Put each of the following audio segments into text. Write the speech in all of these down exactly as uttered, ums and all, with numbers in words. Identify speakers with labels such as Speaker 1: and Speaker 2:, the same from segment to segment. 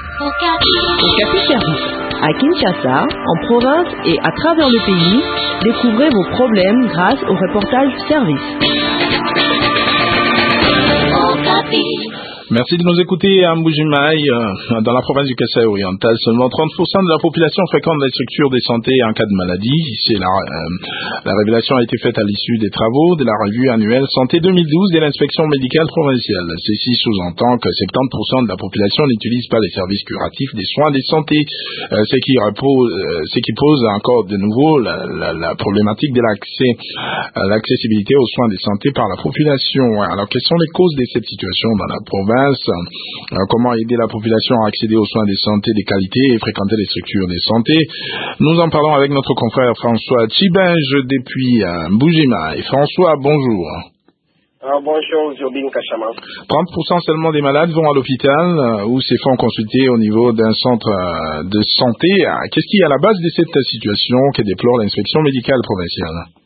Speaker 1: Okapi Service. À Kinshasa, en province et à travers le pays, découvrez vos problèmes grâce au reportage service.
Speaker 2: Merci de nous écouter à Mbuji-Mayi, euh, dans la province du Kasaï oriental. Seulement trente pour cent de la population fréquente les structures de santé en cas de maladie. C'est la, euh, la révélation a été faite à l'issue des travaux de la revue annuelle Santé deux mille douze de l'inspection médicale provinciale. Ceci sous-entend que soixante-dix pour cent de la population n'utilise pas les services curatifs des soins de santé, euh, ce, qui repose, euh, ce qui pose encore de nouveau la, la, la problématique de l'accès, euh, l'accessibilité aux soins de santé par la population. Alors, quelles sont les causes de cette situation dans la province? Euh, comment aider la population à accéder aux soins de santé de qualité et fréquenter les structures de santé? Nous en parlons avec notre confrère François Tchibenge depuis euh, Mbuji-Mayi. François, bonjour.
Speaker 3: Ah, bonjour, Jobin Kachama.
Speaker 2: trente pour cent seulement des malades vont à l'hôpital euh, ou se font consulter au niveau d'un centre euh, de santé. Qu'est-ce qui est à la base de cette situation que déplore l'inspection médicale provinciale?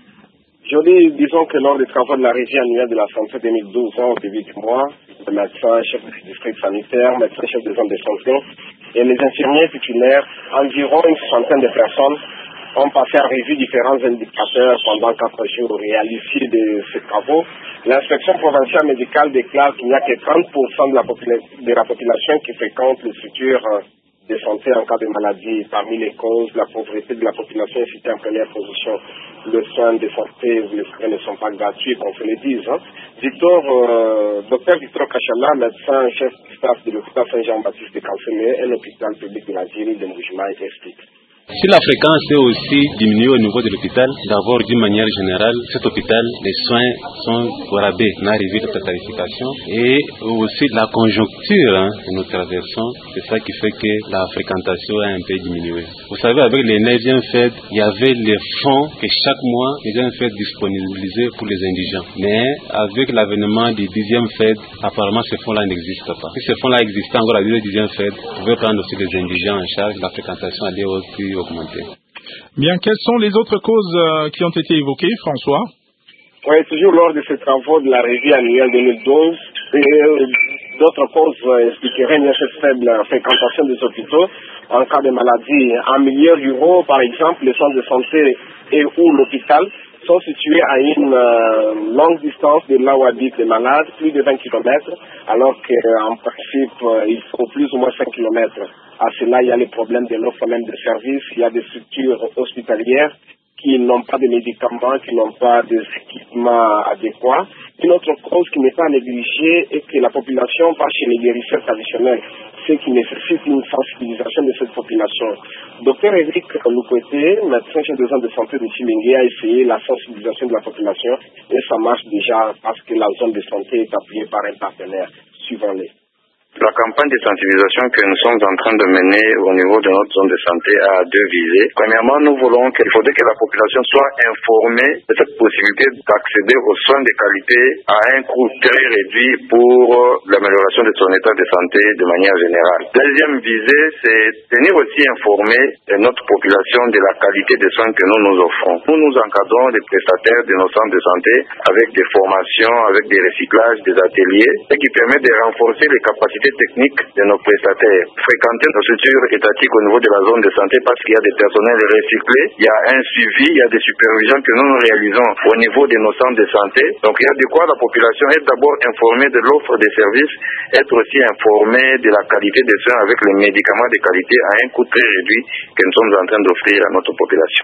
Speaker 3: Je dis, disons que lors des travaux de la revue annuelle de la santé deux mille douze, hein, au début du mois, le médecin chef du district sanitaire, médecin chef des zones de santé et les infirmiers titulaires, environ une soixantaine de personnes ont passé en revue différents indicateurs pendant quatre jours. Et à l'issue de ces travaux, l'inspection provinciale médicale déclare qu'il n'y a que trente pour cent de la, popula- de la population qui fréquente les structures de santé en cas de maladie. Parmi les causes, la pauvreté de la population est citée en première position. Les soins de santé, vous le savez, ne sont pas gratuits, qu'on se le dise. Hein. Victor, euh, docteur Victor Kachala, médecin chef du staff de l'hôpital Saint-Jean-Baptiste de Kansemé, un hôpital public de la Syrie de Mbuji-Mayi, explique.
Speaker 4: Si la fréquence est aussi diminuée au niveau de l'hôpital, d'abord d'une manière générale, cet hôpital, les soins sont au rabais, on a arrivé de tarification et aussi la conjoncture hein, que nous traversons, c'est ça qui fait que la fréquentation a un peu diminué. Vous savez, avec les neuvième fêtes, il y avait les fonds que chaque mois les neuvième fêtes disponibilisés pour les indigents. Mais avec l'avènement des dixième fêtes, apparemment ces fonds-là n'existent pas. Si ces fonds-là existaient encore à la dixième fête, vous pouvez prendre aussi les indigents en charge, la fréquentation allait aussi augmenter.
Speaker 2: Bien, quelles sont les autres causes euh, qui ont été évoquées, François?
Speaker 3: Oui, toujours lors de ces travaux de la revue annuelle deux mille douze, et, euh, d'autres causes euh, expliqueraient bien cette faible fréquentation des hôpitaux en cas de maladie. En milieu rural, par exemple, les centres de santé et ou l'hôpital sont situés à une euh, longue distance de là où habitent les malades, plus de vingt kilomètres, alors qu'en principe, euh, il faut plus ou moins cinq kilomètres. À cela, il y a les problèmes de l'offre même de services, il y a des structures hospitalières qui n'ont pas de médicaments, qui n'ont pas d'équipements adéquats. Une autre cause qui n'est pas négligée est que la population va chez les guérisseurs traditionnels, ce qui nécessite une sensibilisation de cette population. Docteur Eric Loukwete, médecin chef des zones de santé de Chimengue, a essayé la sensibilisation de la population et ça marche déjà parce que la zone de santé est appuyée par un partenaire. Suivons-les.
Speaker 5: La campagne de sensibilisation que nous sommes en train de mener au niveau de notre zone de santé a deux visées. Premièrement, nous voulons qu'il faudrait que la population soit informée de cette possibilité d'accéder aux soins de qualité à un coût très réduit pour l'amélioration de son état de santé de manière générale. Deuxième visée, c'est tenir aussi informé notre population de la qualité des soins que nous nous offrons. Nous nous encadrons des prestataires de nos centres de santé avec des formations, avec des recyclages, des ateliers, ce qui permet de renforcer les capacités techniques de nos prestataires. Fréquenter nos structures étatiques au niveau de la zone de santé parce qu'il y a des personnels recyclés, il y a un suivi, il y a des supervisions que nous nous réalisons au niveau de nos centres de santé. Donc il y a de quoi la population est d'abord informée de l'offre des services, être aussi informée de la qualité des soins avec les médicaments de qualité à un coût très réduit que nous sommes en train d'offrir à notre population.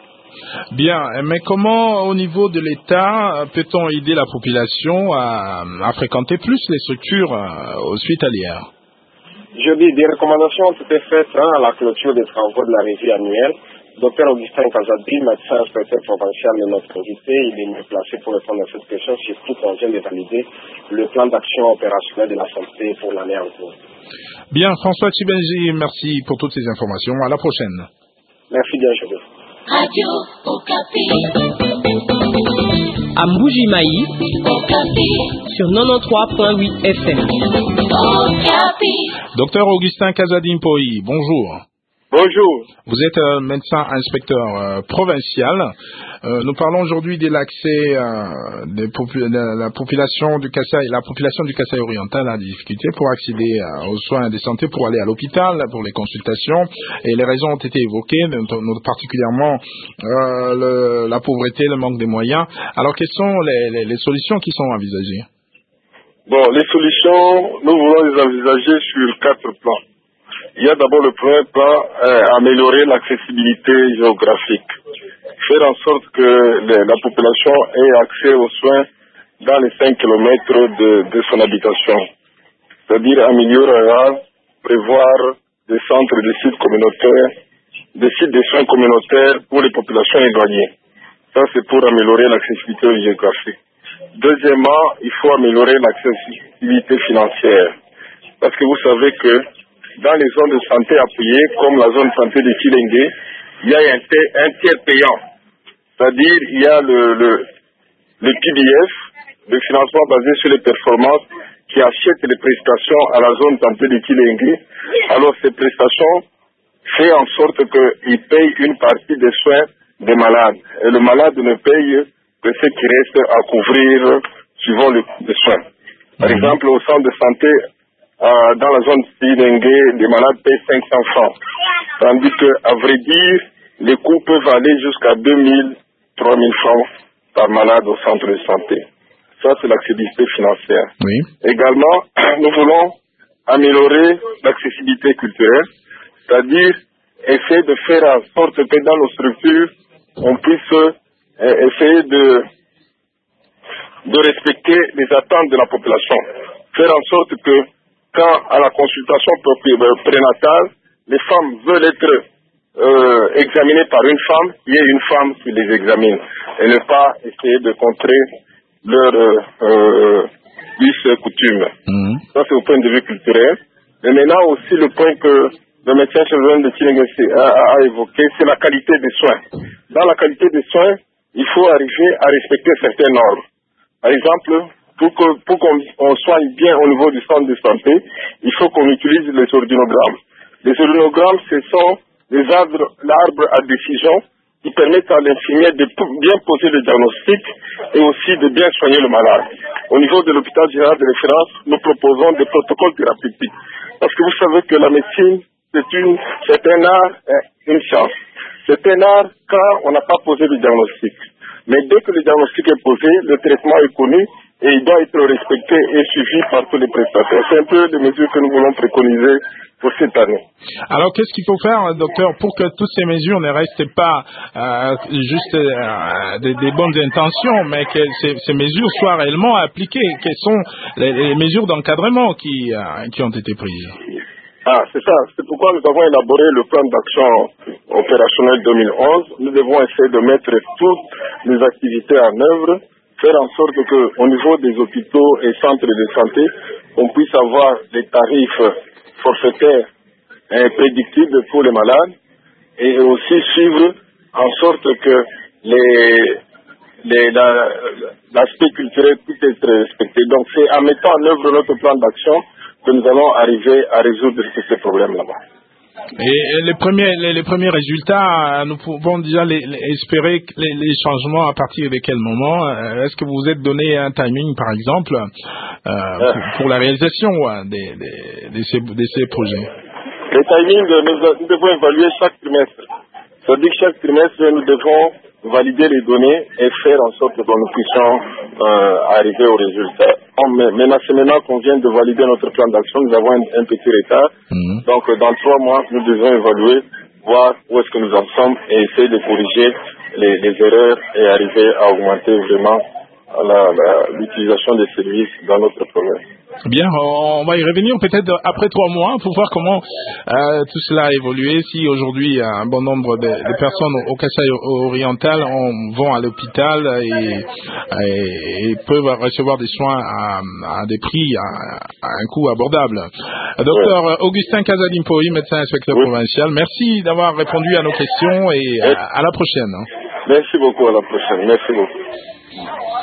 Speaker 2: Bien, mais comment au niveau de l'État peut-on aider la population à, à fréquenter plus les structures euh, hospitalières?
Speaker 3: Je dis, des recommandations ont été faites hein, à la clôture des travaux de la revue annuelle. Docteur Augustin Kazadi, médecin inspecteur provincial de notre invité, il est mieux placé pour répondre à cette question, surtout qu'on vient de valider le plan d'action opérationnel de la santé pour l'année en cours.
Speaker 2: Bien, François Tchibenji, merci pour toutes ces informations. À la prochaine.
Speaker 3: Merci bien, je vous.
Speaker 6: Radio Okapi.
Speaker 1: À Mbuji-Mayi,
Speaker 6: Okapi.
Speaker 1: sur quatre-vingt-treize point huit F M.
Speaker 6: Okapi.
Speaker 2: Docteur Augustin Kazadi Mpoyi, bonjour.
Speaker 3: Bonjour.
Speaker 2: Vous êtes euh, médecin inspecteur euh, provincial. Euh, nous parlons aujourd'hui de l'accès euh, des popu- de la population du Kasaï, la population du Kasaï oriental a des difficultés pour accéder euh, aux soins de santé, pour aller à l'hôpital, pour les consultations. Et les raisons ont été évoquées, particulièrement euh, le, la pauvreté, le manque de moyens. Alors, quelles sont les, les, les solutions qui sont envisagées?
Speaker 3: Bon, les solutions, nous voulons les envisager sur quatre plans. Il y a d'abord le premier plan, euh, améliorer l'accessibilité géographique. Faire en sorte que les, la population ait accès aux soins dans les cinq kilomètres de, de son habitation. C'est-à-dire en milieu rural, prévoir des centres de sites communautaires, des sites de soins communautaires pour les populations éloignées. Ça, c'est pour améliorer l'accessibilité géographique. Deuxièmement, il faut améliorer l'accessibilité financière. Parce que vous savez que dans les zones de santé appuyées, comme la zone de santé de Kilengue, il y a un, t- un tiers payant. C'est-à-dire, il y a le, le, le P B F, le financement basé sur les performances, qui achète les prestations à la zone de santé de Kilengue. Alors, ces prestations font en sorte qu'ils payent une partie des soins des malades. Et le malade ne paye que ce qui reste à couvrir suivant le coût des soins. Par mmh. exemple, au centre de santé, Euh, dans la zone Sidengue, les malades payent cinq cents francs. Tandis que, à vrai dire, les coûts peuvent aller jusqu'à deux mille, trois mille francs par malade au centre de santé. Ça, c'est l'accessibilité financière.
Speaker 2: Oui.
Speaker 3: Également, nous voulons améliorer l'accessibilité culturelle, c'est-à-dire essayer de faire en sorte que dans nos structures, on puisse euh, essayer de, de respecter les attentes de la population. Faire en sorte que quand à la consultation prénatale, les femmes veulent être euh, examinées par une femme, il y a une femme qui les examine et ne pas essayer de contrer leurs euh, us et coutumes. Mmh. Ça, c'est au point de vue culturel. Mais maintenant aussi, le point que le médecin chirurgien de Kilengue a, a, a évoqué, c'est la qualité des soins. Dans la qualité des soins, il faut arriver à respecter certaines normes. Par exemple, Pour, que, pour qu'on on soigne bien au niveau du centre de santé, il faut qu'on utilise les ordinogrammes. Les ordinogrammes, ce sont les arbres, l'arbre à décision qui permettent à l'infirmière de bien poser le diagnostic et aussi de bien soigner le malade. Au niveau de l'hôpital général de référence, nous proposons des protocoles thérapeutiques. Parce que vous savez que la médecine, c'est, une, c'est un art, une science. C'est un art quand on n'a pas posé le diagnostic. Mais dès que le diagnostic est posé, le traitement est connu, et il doit être respecté et suivi par tous les prestataires. C'est un peu les mesures que nous voulons préconiser pour cette année.
Speaker 2: Alors, qu'est-ce qu'il faut faire, docteur, pour que toutes ces mesures ne restent pas euh, juste euh, des, des bonnes intentions, mais que ces, ces mesures soient réellement appliquées? Quelles sont les, les mesures d'encadrement qui, euh, qui ont été prises?
Speaker 3: Ah, c'est ça. C'est pourquoi nous avons élaboré le plan d'action opérationnel deux mille onze. Nous devons essayer de mettre toutes les activités en œuvre, faire en sorte qu'au niveau des hôpitaux et centres de santé, on puisse avoir des tarifs forfaitaires et prédictibles pour les malades et aussi suivre en sorte que les, les, la, l'aspect culturel puisse être respecté. Donc c'est en mettant en œuvre notre plan d'action que nous allons arriver à résoudre tous ces problèmes là-bas.
Speaker 2: Et les premiers, les, les premiers résultats, nous pouvons déjà les, les espérer les, les changements à partir de quel moment? Est-ce que vous vous êtes donné un timing, par exemple, euh, pour, pour la réalisation ouais, des, des, de, ces, de ces projets?
Speaker 3: Le timing, nous, nous devons évaluer chaque trimestre. C'est-à-dire que chaque trimestre, nous devons valider les données et faire en sorte que nous puissions euh, arriver aux résultats. Mais maintenant, c'est maintenant qu'on vient de valider notre plan d'action, nous avons un, un petit retard. Mmh. Donc, dans trois mois, nous devons évaluer, voir où est-ce que nous en sommes et essayer de corriger les, les erreurs et arriver à augmenter vraiment la, la, l'utilisation des services dans notre province.
Speaker 2: Bien, on va y revenir peut-être après trois mois pour voir comment euh, tout cela a évolué. Si aujourd'hui un bon nombre de, de personnes au Kasaï oriental on, vont à l'hôpital et, et, et peuvent recevoir des soins à, à des prix à, à un coût abordable. Docteur ouais. Augustin Casadimpoï, médecin inspecteur oui. provincial, merci d'avoir répondu à nos questions et à, à la prochaine.
Speaker 3: Merci beaucoup, à la prochaine. Merci beaucoup.